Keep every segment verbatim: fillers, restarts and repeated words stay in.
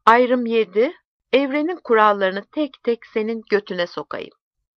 Ayrım yedi. Evrenin kurallarını tek tek senin götüne sokayım.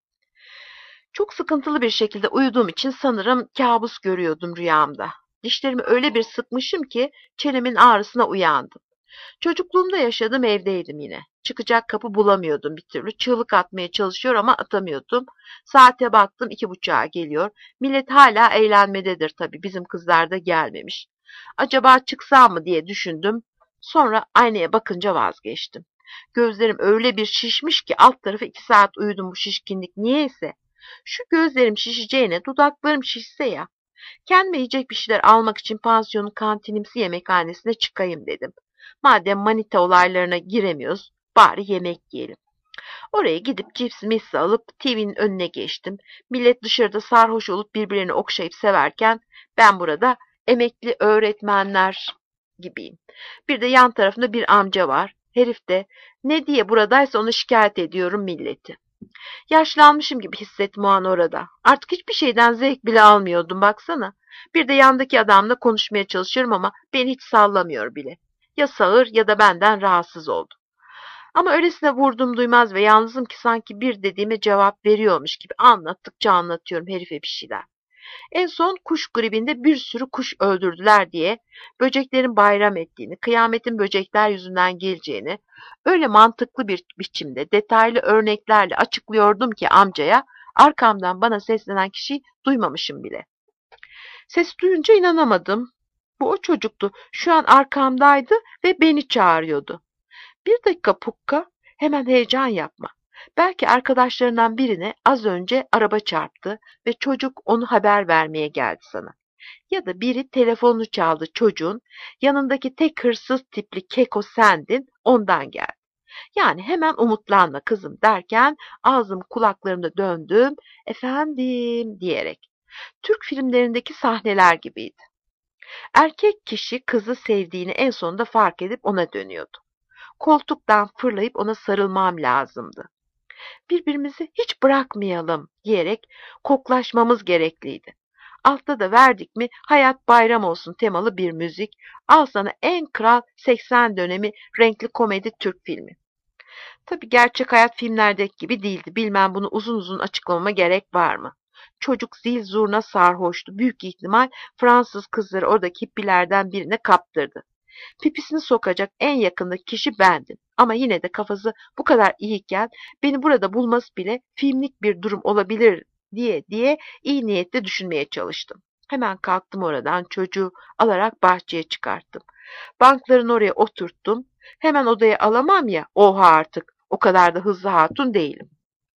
Çok sıkıntılı bir şekilde uyuduğum için sanırım kabus görüyordum rüyamda. Dişlerimi öyle bir sıkmışım ki çenemin ağrısına uyandım. Çocukluğumda yaşadığım evdeydim yine. Çıkacak kapı bulamıyordum bir türlü. Çığlık atmaya çalışıyor ama atamıyordum. Saate baktım iki buçuğa geliyor. Millet hala eğlenmededir tabii. Bizim kızlar da gelmemiş. Acaba çıksam mı diye düşündüm. Sonra aynaya bakınca vazgeçtim. Gözlerim öyle bir şişmiş ki alt tarafı iki saat uyudum bu şişkinlik niyeyse. Şu gözlerim şişeceğine dudaklarım şişse ya. Kendime yiyecek bir şeyler almak için pansiyonun kantinimsi yemekhanesine çıkayım dedim. Madem manita olaylarına giremiyoruz, bari yemek yiyelim. Oraya gidip cips mis alıp T V'nin önüne geçtim. Millet dışarıda sarhoş olup birbirlerini okşayıp severken ben burada emekli öğretmenler gibiyim. Bir de yan tarafında bir amca var. Herif de ne diye buradaysa onu şikayet ediyorum milleti. Yaşlanmışım gibi hissettim o an orada. Artık hiçbir şeyden zevk bile almıyordum baksana. Bir de yandaki adamla konuşmaya çalışıyorum ama beni hiç sallamıyor bile. Ya sağır ya da benden rahatsız oldu. Ama öylesine vurdum duymaz ve yalnızım ki sanki bir dediğime cevap veriyormuş gibi anlattıkça anlatıyorum herife bir şeyler. En son kuş gribinde bir sürü kuş öldürdüler diye, böceklerin bayram ettiğini, kıyametin böcekler yüzünden geleceğini, öyle mantıklı bir biçimde detaylı örneklerle açıklıyordum ki amcaya, arkamdan bana seslenen kişiyi duymamışım bile. Ses duyunca inanamadım. Bu o çocuktu. Şu an arkamdaydı ve beni çağırıyordu. Bir dakika Pukka, hemen heyecan yapma. Belki arkadaşlarından birine az önce araba çarptı ve çocuk onu haber vermeye geldi sana. Ya da biri telefonunu çaldı çocuğun, yanındaki tek hırsız tipli keko sendin, ondan geldi. Yani hemen umutlanma kızım derken ağzım kulaklarımda döndüm, efendim diyerek. Türk filmlerindeki sahneler gibiydi. Erkek kişi kızı sevdiğini en sonunda fark edip ona dönüyordu. Koltuktan fırlayıp ona sarılmam lazımdı. Birbirimizi hiç bırakmayalım diyerek koklaşmamız gerekliydi. Altta da verdik mi hayat bayram olsun temalı bir müzik. Al sana en kral seksen dönemi renkli komedi Türk filmi. Tabii gerçek hayat filmlerdeki gibi değildi. Bilmem bunu uzun uzun açıklamama gerek var mı? Çocuk zil zurna sarhoştu. Büyük ihtimal Fransız kızları oradaki hippilerden birine kaptırdı. Pipisini sokacak en yakındaki kişi bendim. Ama yine de kafası bu kadar iyiyken beni burada bulması bile filmlik bir durum olabilir diye diye iyi niyetle düşünmeye çalıştım. Hemen kalktım oradan çocuğu alarak bahçeye çıkarttım. Bankların oraya oturttum. Hemen odaya alamam ya. Oha artık o kadar da hızlı hatun değilim.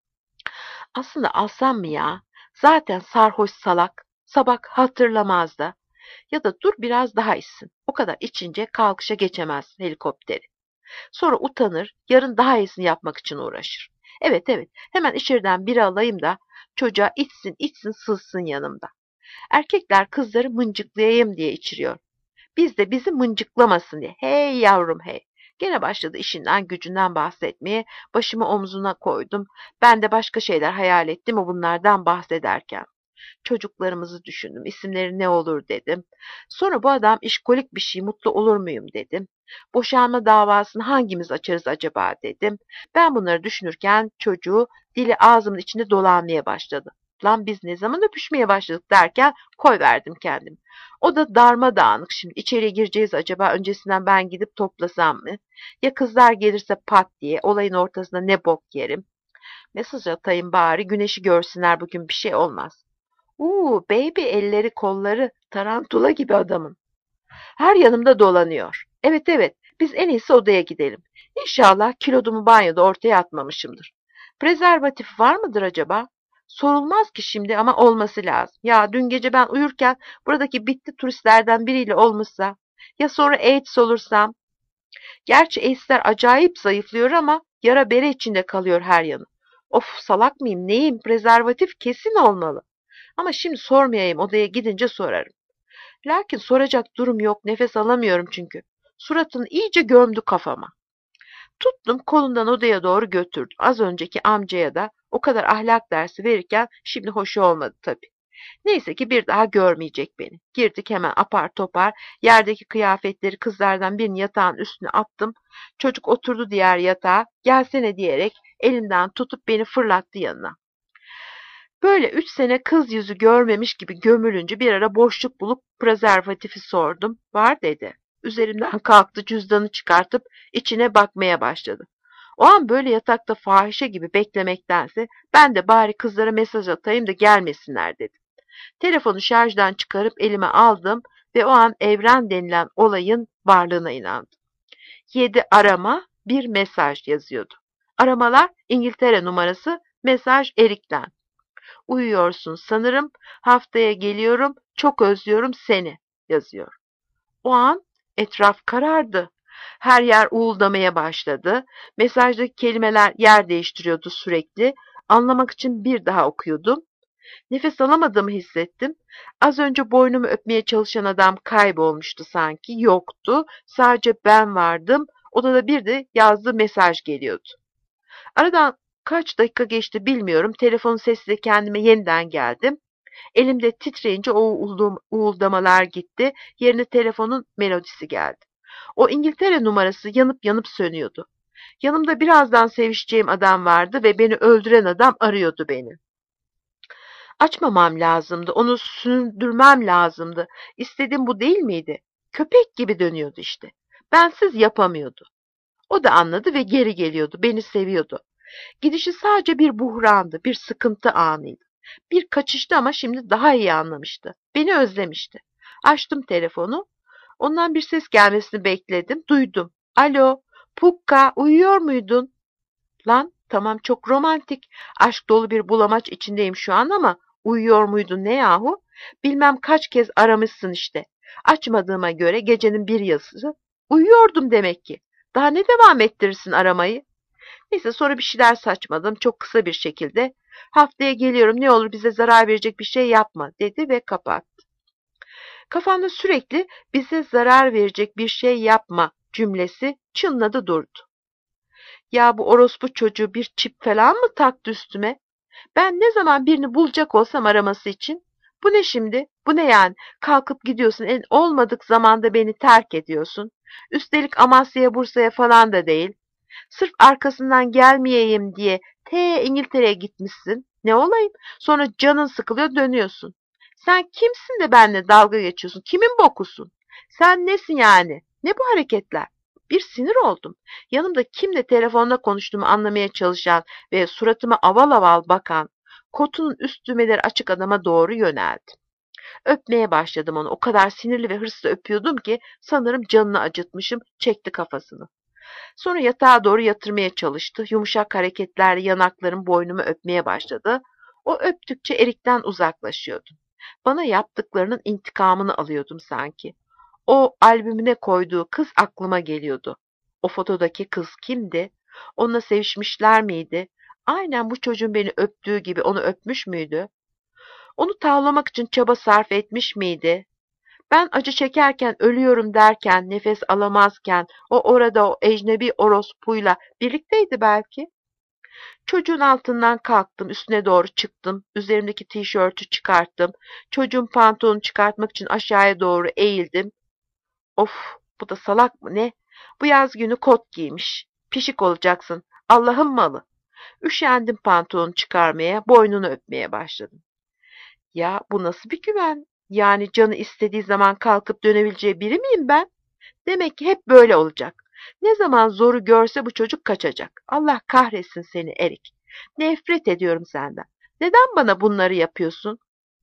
Aslında alsam mı ya? Zaten sarhoş salak. Sabah hatırlamaz da. Ya da dur biraz daha içsin. O kadar içince kalkışa geçemez helikopteri. Sonra utanır, yarın daha iyisini yapmak için uğraşır. Evet evet, hemen içeriden biri alayım da çocuğa içsin içsin sızsın yanımda. Erkekler kızları mıncıklayayım diye içiriyor. Biz de bizi mıncıklamasın diye. Hey yavrum hey. Gene başladı işinden gücünden bahsetmeye. Başımı omzuna koydum. Ben de başka şeyler hayal ettim o bunlardan bahsederken. Çocuklarımızı düşündüm. İsimleri ne olur dedim. Sonra bu adam işkolik bir şey mutlu olur muyum dedim. Boşanma davasını hangimiz açarız acaba dedim. Ben bunları düşünürken çocuğu dili ağzımın içinde dolanmaya başladı. Lan biz ne zaman öpüşmeye başladık derken koyverdim kendim. O da darmadağınık şimdi. İçeriye gireceğiz acaba öncesinden ben gidip toplasam mı? Ya kızlar gelirse pat diye olayın ortasında ne bok yerim. Mesaj atayım bari güneşi görsünler bugün bir şey olmaz. Uuu baby elleri kolları tarantula gibi adamın. Her yanımda dolanıyor. Evet evet biz en iyisi odaya gidelim. İnşallah kilodumu banyoda ortaya atmamışımdır. Prezervatif var mıdır acaba? Sorulmaz ki şimdi ama olması lazım. Ya dün gece ben uyurken buradaki bitti turistlerden biriyle olmuşsa ya sonra AIDS olursam. Gerçi AIDS'ler acayip zayıflıyor ama yara bere içinde kalıyor her yanı. Of salak mıyım neyim prezervatif kesin olmalı. Ama şimdi sormayayım odaya gidince sorarım. Lakin soracak durum yok nefes alamıyorum çünkü. Suratını iyice gömdü kafama. Tuttum kolundan odaya doğru götürdüm. Az önceki amcaya da o kadar ahlak dersi verirken şimdi hoşu olmadı tabii. Neyse ki bir daha görmeyecek beni. Girdik hemen apar topar. Yerdeki kıyafetleri kızlardan birinin yatağın üstüne attım. Çocuk oturdu diğer yatağa. Gelsene diyerek elimden tutup beni fırlattı yanına. Böyle üç sene kız yüzü görmemiş gibi gömülünce bir ara boşluk bulup prezervatifi sordum. Var dedi. Üzerimden kalktı, cüzdanı çıkartıp içine bakmaya başladı. O an böyle yatakta fahişe gibi beklemektense ben de bari kızlara mesaj atayım da gelmesinler dedim. Telefonu şarjdan çıkarıp elime aldım ve o an evren denilen olayın varlığına inandım. Yedi arama, bir mesaj yazıyordu. Aramalar İngiltere numarası, mesaj Erik'ten. Uyuyorsun sanırım, haftaya geliyorum, çok özlüyorum seni yazıyor. O an etraf karardı. Her yer uğuldamaya başladı. Mesajdaki kelimeler yer değiştiriyordu sürekli. Anlamak için bir daha okuyordum. Nefes alamadığımı hissettim. Az önce boynumu öpmeye çalışan adam kaybolmuştu sanki. Yoktu. Sadece ben vardım. Odada bir de yazdığı mesaj geliyordu. Aradan kaç dakika geçti bilmiyorum. Telefonun sesiyle kendime yeniden geldim. Elimde titreyince o uğuldum, uğuldamalar gitti. Yerine telefonun melodisi geldi. O İngiltere numarası yanıp yanıp sönüyordu. Yanımda birazdan sevişeceğim adam vardı ve beni öldüren adam arıyordu beni. Açmamam lazımdı, onu sündürmem lazımdı. İstediğim bu değil miydi? Köpek gibi dönüyordu işte. Bensiz yapamıyordu. O da anladı ve geri geliyordu, beni seviyordu. Gidişi sadece bir buhrandı, bir sıkıntı anıydı. Bir kaçıştı ama şimdi daha iyi anlamıştı. Beni özlemişti. Açtım telefonu. Ondan bir ses gelmesini bekledim. Duydum. Alo, Pukka, uyuyor muydun? Lan, tamam çok romantik. Aşk dolu bir bulamaç içindeyim şu an ama uyuyor muydun ne yahu? Bilmem kaç kez aramışsın işte. Açmadığıma göre gecenin bir yarısı uyuyordum demek ki. Daha ne devam ettirirsin aramayı? Neyse sonra bir şeyler saçmadım çok kısa bir şekilde. Haftaya geliyorum ne olur bize zarar verecek bir şey yapma dedi ve kapattı. Kafamda sürekli bize zarar verecek bir şey yapma cümlesi çınladı durdu. Ya bu orospu çocuğu bir çip falan mı taktı üstüme? Ben ne zaman birini bulacak olsam araması için? Bu ne şimdi? Bu ne yani? Kalkıp gidiyorsun en olmadık zamanda beni terk ediyorsun. Üstelik Amasya'ya Bursa'ya falan da değil. Sırf arkasından gelmeyeyim diye te İngiltere'ye gitmişsin. Ne olayım? Sonra canın sıkılıyor dönüyorsun. Sen kimsin de benimle dalga geçiyorsun? Kimin bokusun? Sen nesin yani? Ne bu hareketler? Bir sinir oldum. Yanımda kimle telefonda konuştuğumu anlamaya çalışan ve suratıma aval aval bakan, kotunun üst düğmeleri açık adama doğru yöneldim. Öpmeye başladım onu. O kadar sinirli ve hırslı öpüyordum ki sanırım canını acıtmışım, çekti kafasını. Sonra yatağa doğru yatırmaya çalıştı. Yumuşak hareketlerle yanaklarım boynumu öpmeye başladı. O öptükçe Erik'ten uzaklaşıyordum. Bana yaptıklarının intikamını alıyordum sanki. O albümüne koyduğu kız aklıma geliyordu. O fotodaki kız kimdi? Onunla sevişmişler miydi? Aynen bu çocuğun beni öptüğü gibi onu öpmüş müydü? Onu tavlamak için çaba sarf etmiş miydi? Ben acı çekerken, ölüyorum derken, nefes alamazken, o orada o ecnebi orospuyla birlikteydi belki. Çocuğun altından kalktım, üstüne doğru çıktım, üzerimdeki tişörtü çıkarttım, çocuğun pantolonunu çıkartmak için aşağıya doğru eğildim. Of, bu da salak mı ne? Bu yaz günü kot giymiş. Pişik olacaksın, Allah'ın malı. Üşendim pantolonu çıkarmaya, boynunu öpmeye başladım. Ya bu nasıl bir güven? Yani canı istediği zaman kalkıp dönebileceği biri miyim ben? Demek ki hep böyle olacak. Ne zaman zoru görse bu çocuk kaçacak. Allah kahretsin seni Erik. Nefret ediyorum senden. Neden bana bunları yapıyorsun?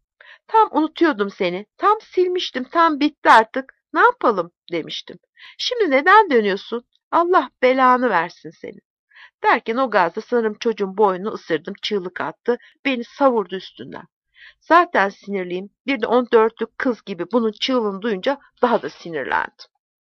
Tam unutuyordum seni. Tam silmiştim. Tam bitti artık. Ne yapalım demiştim. Şimdi neden dönüyorsun? Allah belanı versin seni. Derken o gazda sanırım çocuğun boynunu ısırdım. Çığlık attı. Beni savurdu üstünden. Zaten sinirliyim. Bir de on dörtlük kız gibi bunun çığlığını duyunca daha da sinirlendim.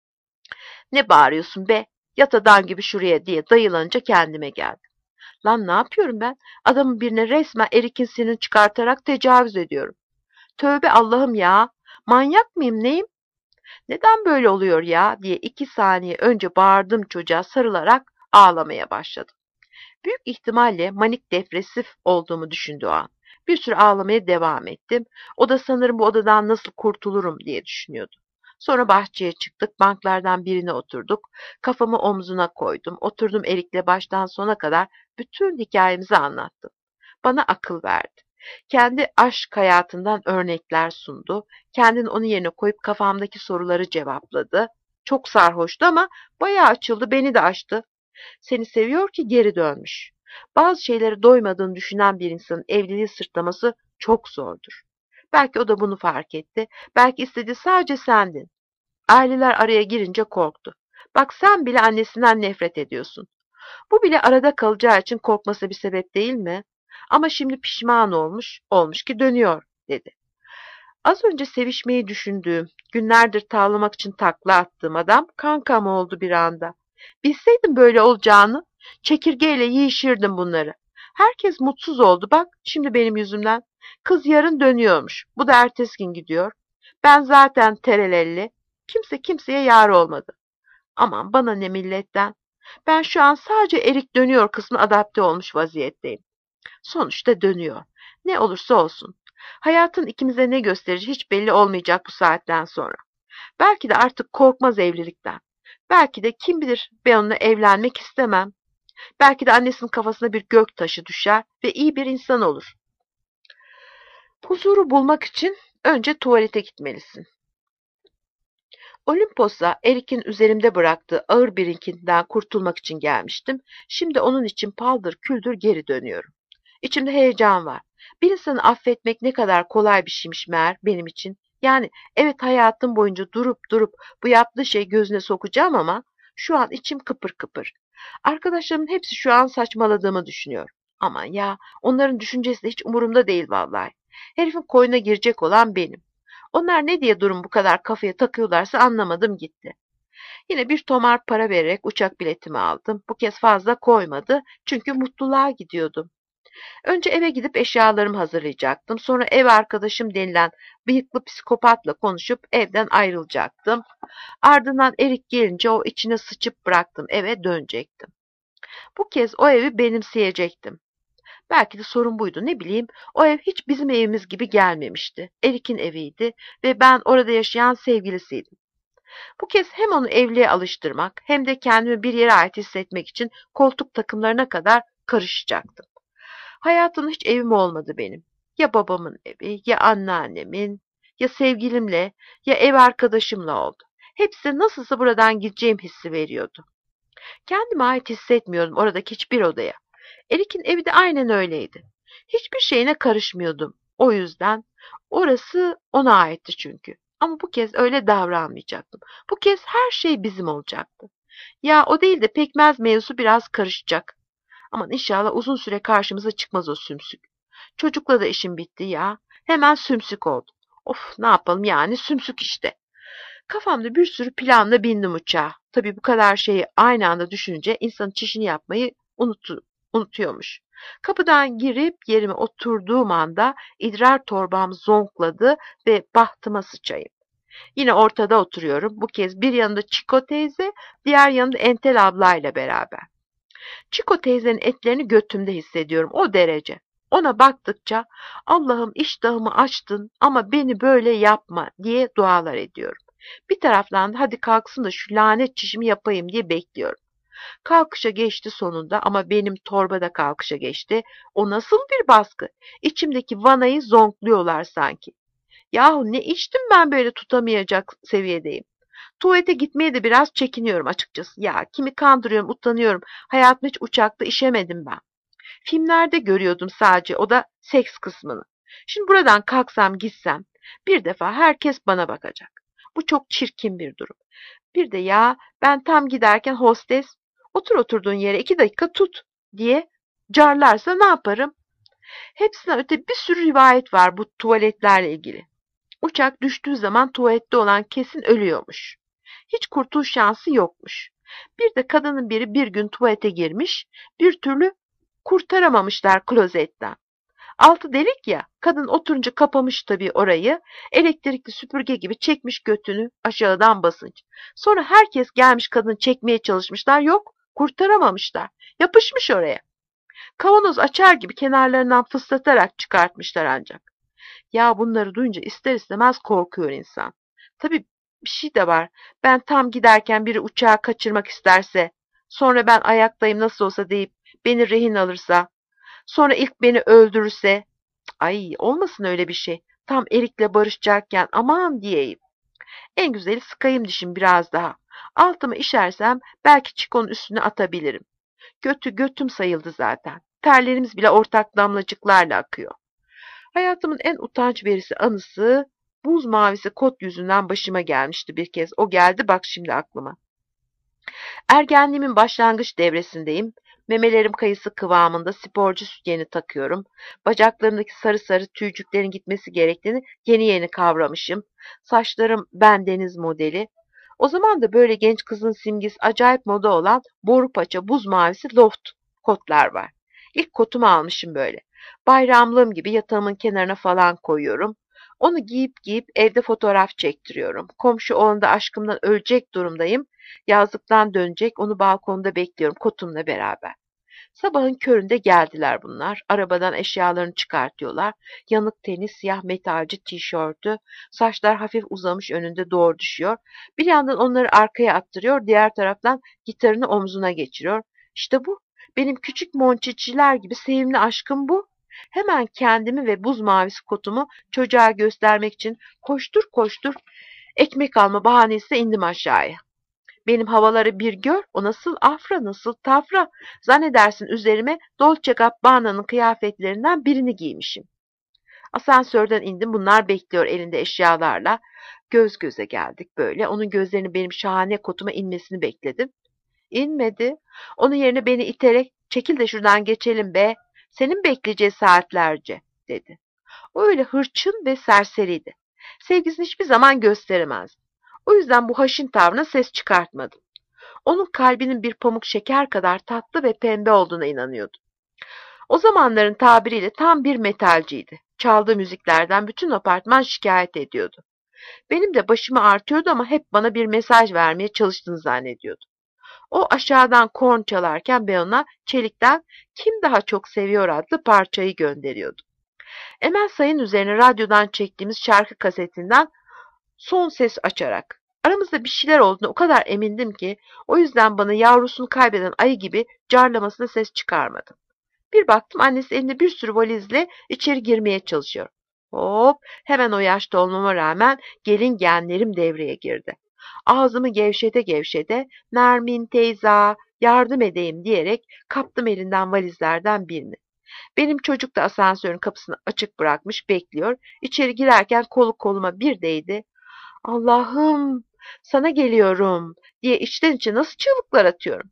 Ne bağırıyorsun be? Yat adam gibi şuraya diye dayılanınca kendime geldim. Lan ne yapıyorum ben? Adamın birine resmen Erik'in sinirini çıkartarak tecavüz ediyorum. Tövbe Allah'ım ya. Manyak mıyım neyim? Neden böyle oluyor ya diye iki saniye önce bağırdım çocuğa sarılarak ağlamaya başladım. Büyük ihtimalle manik depresif olduğumu düşündü o an. Bir süre ağlamaya devam ettim. O da sanırım bu odadan nasıl kurtulurum diye düşünüyordu. Sonra bahçeye çıktık, banklardan birine oturduk. Kafamı omzuna koydum. Oturdum Erik'le baştan sona kadar bütün hikayemizi anlattım. Bana akıl verdi. Kendi aşk hayatından örnekler sundu. Kendini onun yerine koyup kafamdaki soruları cevapladı. Çok sarhoştu ama bayağı açıldı, beni de açtı. Seni seviyor ki geri dönmüş. Bazı şeyleri doymadığını düşünen bir insanın evliliği sırtlaması çok zordur. Belki o da bunu fark etti. Belki istediği sadece sendin. Aileler araya girince korktu. Bak sen bile annesinden nefret ediyorsun. Bu bile arada kalacağı için korkması bir sebep değil mi? Ama şimdi pişman olmuş, olmuş ki dönüyor, dedi. Az önce sevişmeyi düşündüğüm, günlerdir tavlamak için takla attığım adam kankam oldu bir anda. Bilseydim böyle olacağını, çekirgeyle yiyişirdim bunları. Herkes mutsuz oldu bak, şimdi benim yüzümden. Kız yarın dönüyormuş, bu da ertesi gün gidiyor. Ben zaten terelelli, kimse kimseye yar olmadı. Aman bana ne milletten. Ben şu an sadece Erik dönüyor kısmına adapte olmuş vaziyetteyim. Sonuçta dönüyor. Ne olursa olsun. Hayatın ikimize ne gösterici hiç belli olmayacak bu saatten sonra. Belki de artık korkmaz evlilikten. Belki de kim bilir ben onunla evlenmek istemem. Belki de annesinin kafasına bir gök taşı düşer ve iyi bir insan olur. Huzuru bulmak için önce tuvalete gitmelisin. Olimpos'a Erik'in üzerimde bıraktığı ağır birikintinden kurtulmak için gelmiştim. Şimdi onun için paldır küldür geri dönüyorum. İçimde heyecan var. Bir insanı affetmek ne kadar kolay bir şeymiş meğer benim için. Yani evet hayatım boyunca durup durup bu yaptığı şey gözüne sokacağım ama şu an içim kıpır kıpır. Arkadaşlarımın hepsi şu an saçmaladığımı düşünüyor. Aman ya, onların düşüncesi de hiç umurumda değil vallahi. Herifin koyuna girecek olan benim. Onlar ne diye durum bu kadar kafaya takıyorlarsa anlamadım gitti. Yine bir tomar para vererek uçak biletimi aldım. Bu kez fazla koymadı çünkü mutluluğa gidiyordum. Önce eve gidip eşyalarımı hazırlayacaktım. Sonra ev arkadaşım denilen bıyıklı psikopatla konuşup evden ayrılacaktım. Ardından Erik gelince o içine sıçıp bıraktım eve dönecektim. Bu kez o evi benimseyecektim. Belki de sorun buydu, ne bileyim. O ev hiç bizim evimiz gibi gelmemişti. Erik'in eviydi ve ben orada yaşayan sevgilisiydim. Bu kez hem onu evliliğe alıştırmak hem de kendimi bir yere ait hissetmek için koltuk takımlarına kadar karışacaktım. Hayatımda hiç evim olmadı benim. Ya babamın evi, ya anneannemin, ya sevgilimle, ya ev arkadaşımla oldu. Hepsi nasılsa buradan gideceğim hissi veriyordu. Kendime ait hissetmiyordum oradaki hiçbir odaya. Erik'in evi de aynen öyleydi. Hiçbir şeyine karışmıyordum. O yüzden orası ona aitti çünkü. Ama bu kez öyle davranmayacaktım. Bu kez her şey bizim olacaktı. Ya o değil de pekmez mevzusu biraz karışacak. Aman inşallah uzun süre karşımıza çıkmaz o sümsük. Çocukla da işim bitti ya. Hemen sümsük oldu. Of ne yapalım yani sümsük işte. Kafamda bir sürü planla bindim uçağa. Tabii bu kadar şeyi aynı anda düşününce insan çişini yapmayı unutu, unutuyormuş. Kapıdan girip yerime oturduğum anda idrar torbam zonkladı ve bahtıma sıçayım. Yine ortada oturuyorum. Bu kez bir yanında Çiko teyze, diğer yanında Entel ablayla beraber. Çiko teyzenin etlerini götümde hissediyorum o derece. Ona baktıkça Allah'ım iştahımı açtın ama beni böyle yapma diye dualar ediyorum. Bir taraftan da hadi kalksın da şu lanet çişimi yapayım diye bekliyorum. Kalkışa geçti sonunda ama benim torba da kalkışa geçti. O nasıl bir baskı? İçimdeki vanayı zonkluyorlar sanki. Yahu ne içtim ben böyle tutamayacak seviyedeyim. Tuvalete gitmeye de biraz çekiniyorum açıkçası. Ya kimi kandırıyorum, utanıyorum. Hayatımda hiç uçakta işemedim ben. Filmlerde görüyordum sadece, o da seks kısmını. Şimdi buradan kalksam gitsem bir defa herkes bana bakacak. Bu çok çirkin bir durum. Bir de ya ben tam giderken hostes otur oturduğun yere iki dakika tut diye carlarsa ne yaparım? Hepsinden öte bir sürü rivayet var bu tuvaletlerle ilgili. Uçak düştüğü zaman tuvalette olan kesin ölüyormuş. Hiç kurtuluş şansı yokmuş. Bir de kadının biri bir gün tuvalete girmiş, bir türlü kurtaramamışlar klozetten. Altı delik ya, kadın oturunca kapamış tabii orayı, elektrikli süpürge gibi çekmiş götünü aşağıdan basınç. Sonra herkes gelmiş kadını çekmeye çalışmışlar, yok kurtaramamışlar, yapışmış oraya. Kavanoz açar gibi kenarlarından fıslatarak çıkartmışlar ancak. Ya bunları duyunca ister istemez korkuyor insan. Tabii bir şey de var. Ben tam giderken biri uçağı kaçırmak isterse, sonra ben ayaktayım nasıl olsa deyip beni rehin alırsa, sonra ilk beni öldürürse, ay olmasın öyle bir şey. Tam Erik'le barışacakken aman diyeyim. En güzeli sıkayım dişim biraz daha. Altımı işersem belki çikonun üstüne atabilirim. Götü götüm sayıldı zaten. Terlerimiz bile ortak damlacıklarla akıyor. Hayatımın en utanç verici anısı buz mavisi kot yüzünden başıma gelmişti bir kez. O geldi bak şimdi aklıma. Ergenliğimin başlangıç devresindeyim. Memelerim kayısı kıvamında sporcu sütyeni takıyorum. Bacaklarımdaki sarı sarı tüycüklerin gitmesi gerektiğini yeni yeni kavramışım. Saçlarım bendeniz modeli. O zaman da böyle genç kızın simgesi acayip moda olan boru paça buz mavisi loft kotlar var. İlk kotumu almışım böyle. Bayramlığım gibi yatağımın kenarına falan koyuyorum. Onu giyip giyip evde fotoğraf çektiriyorum. Komşu oğlunda aşkımdan ölecek durumdayım. Yazlıktan dönecek, onu balkonda bekliyorum kotumla beraber. Sabahın köründe geldiler bunlar. Arabadan eşyalarını çıkartıyorlar. Yanık teni, siyah metalci tişörtü, saçlar hafif uzamış önünde doğru düşüyor. Bir yandan onları arkaya attırıyor, diğer taraftan gitarını omzuna geçiriyor. İşte bu. Benim küçük monçiçiler gibi sevimli aşkım bu. Hemen kendimi ve buz mavisi kotumu çocuğa göstermek için koştur koştur ekmek alma bahanesiyle indim aşağıya. Benim havaları bir gör, o nasıl afra, nasıl tafra. Zannedersin üzerime Dolce Gabbana'nın kıyafetlerinden birini giymişim. Asansörden indim, bunlar bekliyor elinde eşyalarla. Göz göze geldik böyle. Onun gözlerinin benim şahane kotuma inmesini bekledim. İnmedi. Onun yerine beni iterek, çekil de şuradan geçelim be. Senin bekleyeceği saatlerce, dedi. O öyle hırçın ve serseriydi. Sevgisini hiçbir zaman gösteremezdi. O yüzden bu haşin tavrına ses çıkartmadım. Onun kalbinin bir pamuk şeker kadar tatlı ve pembe olduğuna inanıyordum. O zamanların tabiriyle tam bir metalciydi. Çaldığı müziklerden bütün apartman şikayet ediyordu. Benim de başımı artıyordu ama hep bana bir mesaj vermeye çalıştığını zannediyordum. O aşağıdan korn çalarken ben ona çelikten Kim Daha Çok Seviyor adlı parçayı gönderiyordu. Emel Sayın üzerine radyodan çektiğimiz şarkı kasetinden son ses açarak. Aramızda bir şeyler olduğuna o kadar emindim ki o yüzden bana yavrusunu kaybeden ayı gibi carlamasına ses çıkarmadım. Bir baktım annesi elinde bir sürü valizle içeri girmeye çalışıyor. Hop, hemen o yaşta olmama rağmen gelin genlerim devreye girdi. Ağzımı gevşete gevşete Nermin teyza yardım edeyim diyerek kaptım elinden valizlerden birini. Benim çocuk da asansörün kapısını açık bırakmış bekliyor. İçeri girerken kolu koluma bir değdi. Allah'ım sana geliyorum diye içten içe nasıl çığlıklar atıyorum.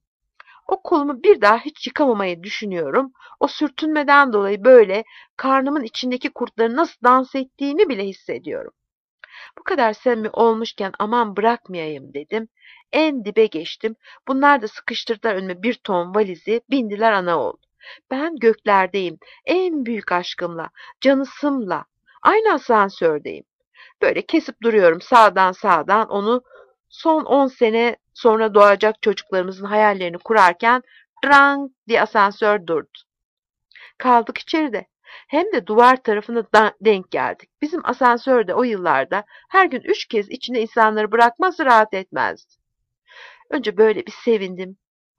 O kolumu bir daha hiç yıkamamayı düşünüyorum. O sürtünmeden dolayı böyle karnımın içindeki kurtların nasıl dans ettiğini bile hissediyorum. Bu kadar samimi olmuşken aman bırakmayayım dedim. En dibe geçtim. Bunlar da sıkıştırdılar önüme bir ton valizi, bindiler ana oğul. Ben göklerdeyim, en büyük aşkımla, canısımla, aynı asansördeyim. Böyle kesip duruyorum sağdan sağdan onu son on sene sonra doğacak çocuklarımızın hayallerini kurarken drang diye asansör durdu. Kaldık içeride. Hem de duvar tarafına denk geldik. Bizim asansörde o yıllarda her gün üç kez içinde insanları bırakmaz rahat etmezdi. Önce böyle bir sevindim.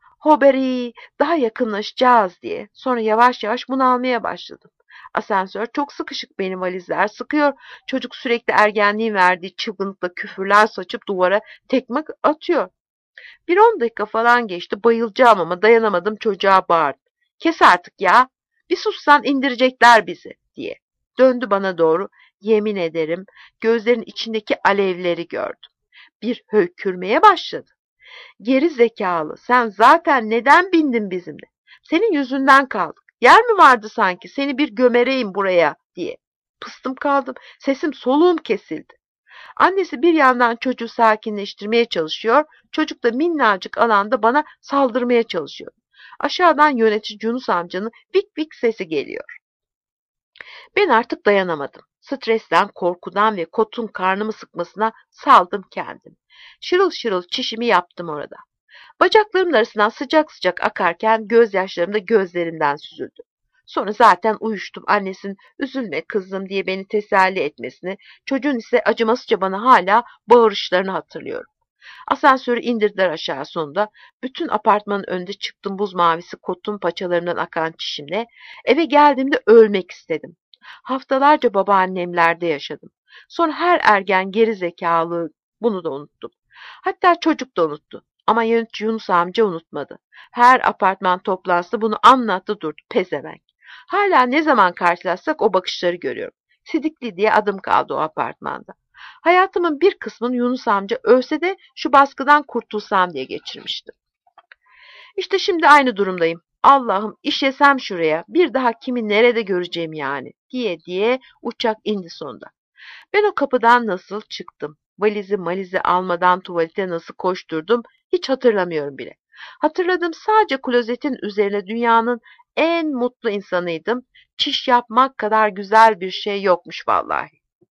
Hoberi daha yakınlaşacağız diye. Sonra yavaş yavaş bunalmaya başladım. Asansör çok sıkışık benim valizler sıkıyor. Çocuk sürekli ergenliğin verdiği çılgınlıkla küfürler saçıp duvara tekme atıyor. Bir on dakika falan geçti bayılacağım ama dayanamadım çocuğa bağırdım. Kes artık ya bir sussan indirecekler bizi diye. Döndü bana doğru yemin ederim gözlerinin içindeki alevleri gördüm. Bir höykürmeye başladı. Geri zekalı sen zaten neden bindin bizimle? Senin yüzünden kaldık. Yer mi vardı sanki seni bir gömereyim buraya diye. Pıstım kaldım. Sesim soluğum kesildi. Annesi bir yandan çocuğu sakinleştirmeye çalışıyor. Çocuk da minnacık alanda bana saldırmaya çalışıyor. Aşağıdan yönetici Yunus amcanın vik vik sesi geliyor. Ben artık dayanamadım. Stresten, korkudan ve kotun karnımı sıkmasına saldım kendim. Şırıl şırıl çişimi yaptım orada. Bacaklarımın arasından sıcak sıcak akarken gözyaşlarım da gözlerimden süzüldü. Sonra zaten uyuştum. Annesinin üzülme kızım diye beni teselli etmesini, çocuğun ise acımasızca bana hala bağırışlarını hatırlıyorum. Asansörü indirdiler aşağı sonunda. Bütün apartmanın önünde çıktım buz mavisi kotun paçalarımdan akan çişimle. Eve geldiğimde ölmek istedim. Haftalarca babaannemlerde yaşadım. Sonra her ergen geri zekalı bunu da unuttum. Hatta çocuk da unuttu. Ama yönetici Yunus amca unutmadı. Her apartman toplantısı bunu anlattı durdu pezevenk. Hala ne zaman karşılaşsak o bakışları görüyorum. Sidikli diye adım kaldı o apartmanda. Hayatımın bir kısmını Yunus amca ölse de şu baskıdan kurtulsam diye geçirmiştim. İşte şimdi aynı durumdayım. Allah'ım işesem şuraya, bir daha kimi nerede göreceğim yani, diye diye uçak indi sonunda. Ben o kapıdan nasıl çıktım, valizi malizi almadan tuvalete nasıl koşturdum hiç hatırlamıyorum bile. Hatırladığım sadece klozetin üzerine dünyanın en mutlu insanıydım. Çiş yapmak kadar güzel bir şey yokmuş vallahi.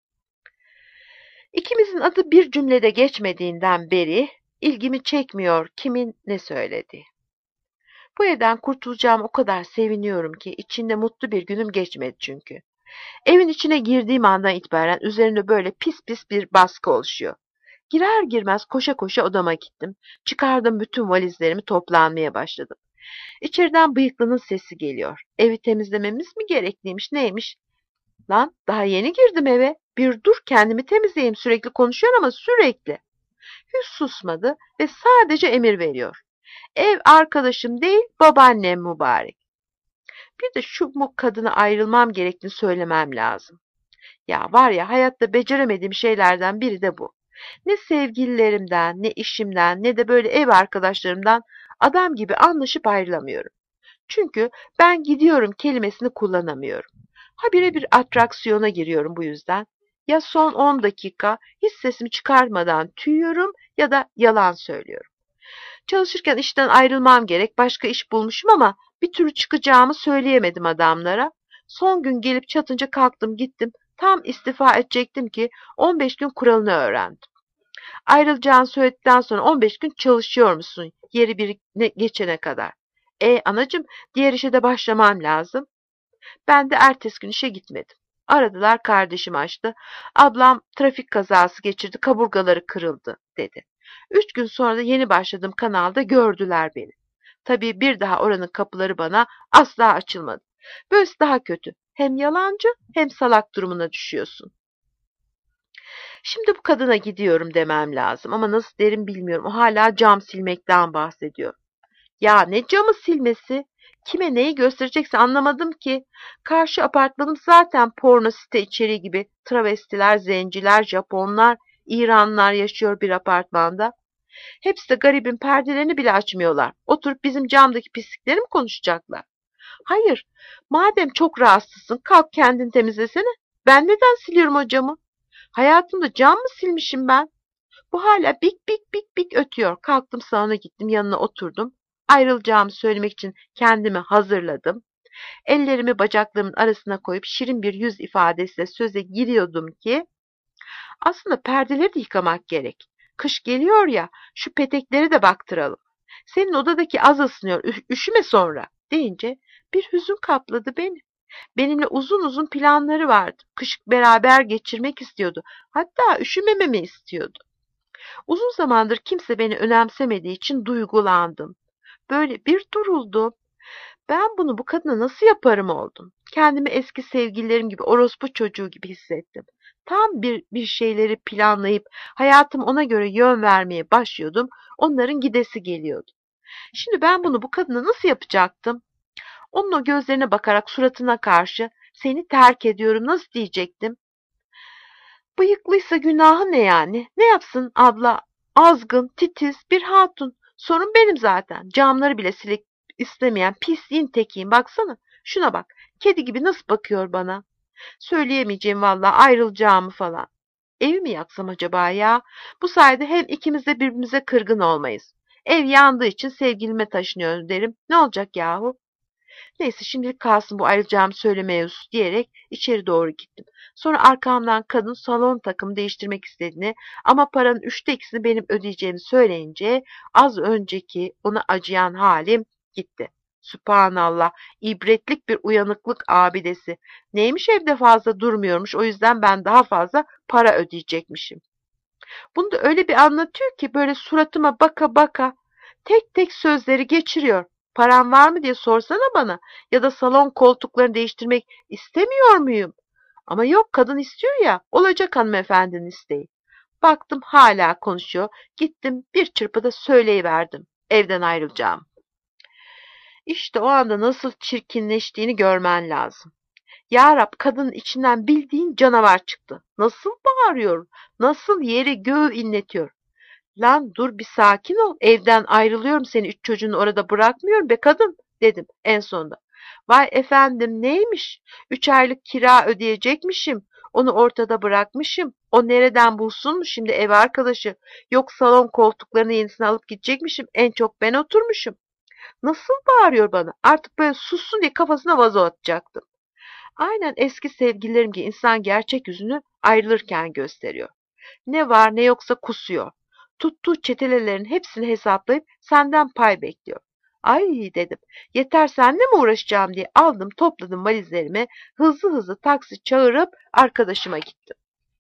İkimizin adı bir cümlede geçmediğinden beri ilgimi çekmiyor kimin ne söylediği. Bu evden kurtulacağım o kadar seviniyorum ki içinde mutlu bir günüm geçmedi çünkü. Evin içine girdiğim andan itibaren üzerimde böyle pis pis bir baskı oluşuyor. Girer girmez koşa koşa odama gittim. Çıkardım bütün valizlerimi toplanmaya başladım. İçeriden bıyıklının sesi geliyor. Evi temizlememiz mi gerekliymiş neymiş? Lan daha yeni girdim eve. Bir dur kendimi temizleyeyim sürekli konuşuyor ama sürekli. Hiç susmadı ve sadece emir veriyor. Ev arkadaşım değil babaannem mübarek. Bir de şu mu kadına ayrılmam gerektiğini söylemem lazım. Ya var ya hayatta beceremediğim şeylerden biri de bu. Ne sevgililerimden, ne işimden, ne de böyle ev arkadaşlarımdan adam gibi anlaşıp ayrılamıyorum. Çünkü ben gidiyorum kelimesini kullanamıyorum. Habire bir atraksiyona giriyorum bu yüzden. Ya son on dakika hiç sesimi çıkarmadan tüyüyorum ya da yalan söylüyorum. Çalışırken işten ayrılmam gerek, başka iş bulmuşum ama bir türlü çıkacağımı söyleyemedim adamlara. Son gün gelip çatınca kalktım gittim. Tam istifa edecektim ki on beş gün kuralını öğrendim. Ayrılacağını söyledikten sonra on beş gün çalışıyor musun yeri bir geçene kadar? E anacığım diğer işe de başlamam lazım. Ben de ertesi gün işe gitmedim. Aradılar kardeşim açtı. Ablam trafik kazası geçirdi kaburgaları kırıldı dedi. Üç gün sonra da yeni başladığım kanalda gördüler beni. Tabii bir daha oranın kapıları bana asla açılmadı. Böylesi daha kötü. Hem yalancı hem salak durumuna düşüyorsun. Şimdi bu kadına gidiyorum demem lazım ama nasıl derim bilmiyorum. O hala cam silmekten bahsediyor. Ya ne camı silmesi? Kime neyi gösterecekse anlamadım ki. Karşı apartmanım zaten porno site içeriği gibi. Travestiler, zenciler, Japonlar, İranlılar yaşıyor bir apartmanda. Hepsi de garibin perdelerini bile açmıyorlar. Oturup bizim camdaki pislikleri mi konuşacaklar? Hayır, madem çok rahatsızsın kalk kendin temizlesene. Ben neden siliyorum o camı? Hayatımda cam mı silmişim ben? Bu hala bik bik bik bik ötüyor. Kalktım salona gittim yanına oturdum. Ayrılacağımı söylemek için kendimi hazırladım. Ellerimi bacaklarımın arasına koyup şirin bir yüz ifadesiyle söze giriyordum ki aslında perdeleri de yıkamak gerek. Kış geliyor ya şu petekleri de baktıralım. Senin odadaki az ısınıyor üşüme sonra deyince bir hüzün kapladı beni. Benimle uzun uzun planları vardı. Kış beraber geçirmek istiyordu. Hatta üşümememi istiyordu. Uzun zamandır kimse beni önemsemediği için duygulandım. Böyle bir duruldum. Ben bunu bu kadına nasıl yaparım oldum. Kendimi eski sevgililerim gibi orospu çocuğu gibi hissettim. Tam bir, bir şeyleri planlayıp hayatım ona göre yön vermeye başlıyordum. Onların gidesi geliyordu. Şimdi ben bunu bu kadına nasıl yapacaktım? Onun o gözlerine bakarak suratına karşı seni terk ediyorum nasıl diyecektim? Bıyıklıysa günahı ne yani? Ne yapsın abla? Azgın, titiz bir hatun. Sorun benim zaten. Camları bile silip istemeyen pisliğin tekiyim. Baksana. Şuna bak. Kedi gibi nasıl bakıyor bana. Söyleyemeyeceğim valla ayrılacağımı falan. Evi mi yaksam acaba ya? Bu sayede hem ikimiz de birbirimize kırgın olmayız. Ev yandığı için sevgilime taşınıyorum derim. Ne olacak yahu? Neyse şimdilik kalsın bu ayrılacağımı söyle mevzusu diyerek içeri doğru gittim. Sonra arkamdan kadın salon takımı değiştirmek istediğini ama paranın üçte ikisini benim ödeyeceğimi söyleyince az önceki ona acıyan halim gitti. Sübhanallah, ibretlik bir uyanıklık abidesi. Neymiş evde fazla durmuyormuş, o yüzden ben daha fazla para ödeyecekmişim. Bunu da öyle bir anlatıyor ki böyle suratıma baka baka tek tek sözleri geçiriyor. Param var mı diye sorsana bana, ya da salon koltuklarını değiştirmek istemiyor muyum? Ama yok, kadın istiyor ya, olacak hanımefendinin isteği. Baktım hala konuşuyor. Gittim bir çırpıda söyleyiverdim. Evden ayrılacağım. İşte o anda nasıl çirkinleştiğini görmen lazım. Ya Rab, kadının içinden bildiğin canavar çıktı. Nasıl bağırıyor, nasıl yeri göğü inletiyor. Lan dur bir sakin ol, evden ayrılıyorum, seni üç çocuğunu orada bırakmıyorum be kadın, dedim en sonunda. Vay efendim, neymiş, üç aylık kira ödeyecekmişim, onu ortada bırakmışım, o nereden bulsun mu şimdi ev arkadaşı, yok salon koltuklarını yenisini alıp gidecekmişim, en çok ben oturmuşum. Nasıl bağırıyor bana, artık böyle sussun diye kafasına vazo atacaktım. Aynen eski sevgililerim gibi insan gerçek yüzünü ayrılırken gösteriyor. Ne var ne yoksa kusuyor. Tuttuğu çetelelerin hepsini hesaplayıp senden pay bekliyor. Ay dedim, yeter seninle mi uğraşacağım diye aldım topladım valizlerimi, hızlı hızlı taksi çağırıp arkadaşıma gittim.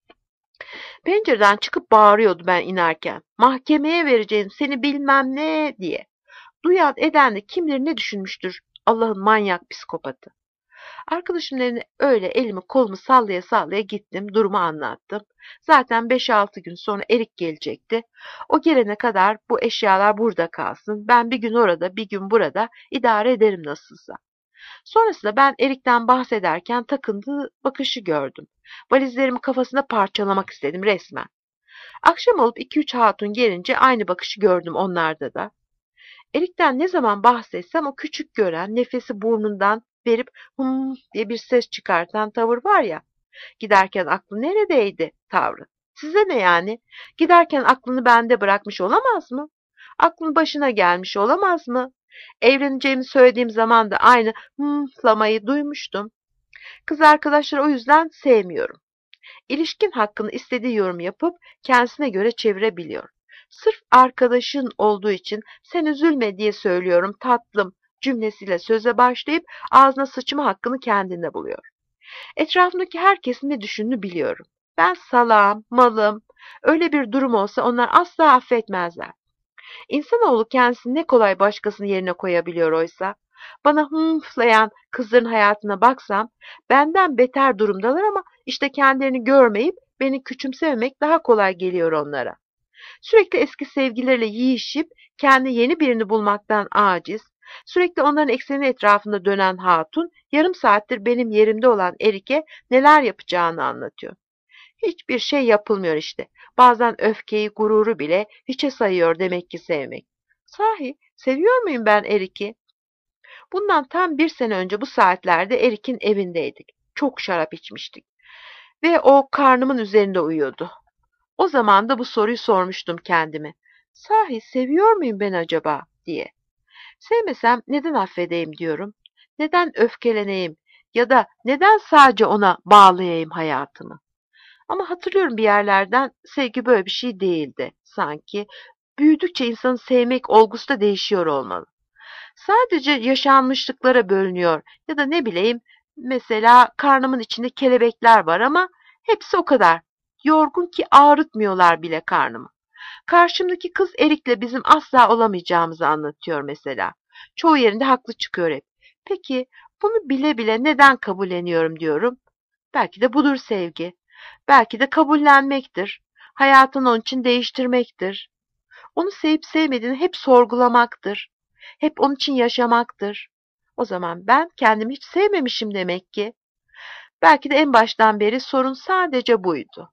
Pencereden çıkıp bağırıyordu ben inerken. Mahkemeye vereceğim seni bilmem ne diye. Duyan eden de kim bilir ne düşünmüştür, Allah'ın manyak psikopatı. Arkadaşımın evine öyle elimi kolumu sallaya sallaya gittim, durumu anlattım. Zaten beş altı gün sonra Erik gelecekti. O gelene kadar bu eşyalar burada kalsın. Ben bir gün orada, bir gün burada idare ederim nasılsa. Sonrasında ben Erik'ten bahsederken takındığı bakışı gördüm. Valizlerimi kafasında parçalamak istedim resmen. Akşam olup iki üç hatun gelince aynı bakışı gördüm onlarda da. Erik'ten ne zaman bahsetsem o küçük gören, nefesi burnundan verip hım diye bir ses çıkartan tavır var ya. Giderken aklı neredeydi tavrı. Size ne yani? Giderken aklını bende bırakmış olamaz mı? Aklın başına gelmiş olamaz mı? Evleneceğimi söylediğim zaman da aynı hımlamayı duymuştum. Kız arkadaşları o yüzden sevmiyorum. İlişkin hakkını istediği yorum yapıp kendisine göre çevirebiliyor. Sırf arkadaşın olduğu için sen üzülme diye söylüyorum tatlım cümlesiyle söze başlayıp ağzına sıçma hakkını kendinde buluyor. Etrafındaki herkesin ne düşündüğünü biliyorum. Ben salağım, malım. Öyle bir durum olsa onlar asla affetmezler. İnsanoğlu kendisini ne kolay başkasının yerine koyabiliyor oysa. Bana hımflayan kızların hayatına baksam benden beter durumdalar ama işte kendilerini görmeyip beni küçümsememek daha kolay geliyor onlara. Sürekli eski sevgileriyle yiyişip kendi yeni birini bulmaktan aciz, sürekli onların ekseni etrafında dönen hatun yarım saattir benim yerimde olan Erik'e neler yapacağını anlatıyor. Hiçbir şey yapılmıyor işte. Bazen öfkeyi, gururu bile hiçe sayıyor demek ki sevmek. Sahi seviyor muyum ben Erik'i? Bundan tam bir sene önce bu saatlerde Erik'in evindeydik. Çok şarap içmiştik. Ve o karnımın üzerinde uyuyordu. O zaman da bu soruyu sormuştum kendime. Sahi seviyor muyum ben acaba diye. Sevmesem neden affedeyim diyorum. Neden öfkeleneyim ya da neden sadece ona bağlayayım hayatımı? Ama hatırlıyorum bir yerlerden sevgi böyle bir şey değildi sanki. Büyüdükçe insanın sevmek olgusu da değişiyor olmalı. Sadece yaşanmışlıklara bölünüyor ya da ne bileyim mesela karnımın içinde kelebekler var ama hepsi o kadar. Yorgun ki ağrıtmıyorlar bile karnımı. Karşımdaki kız Erik'le bizim asla olamayacağımızı anlatıyor mesela. Çoğu yerinde haklı çıkıyor hep. Peki bunu bile bile neden kabulleniyorum diyorum. Belki de budur sevgi. Belki de kabullenmektir. Hayatını onun için değiştirmektir. Onu sevip sevmediğini hep sorgulamaktır. Hep onun için yaşamaktır. O zaman ben kendimi hiç sevmemişim demek ki. Belki de en baştan beri sorun sadece buydu.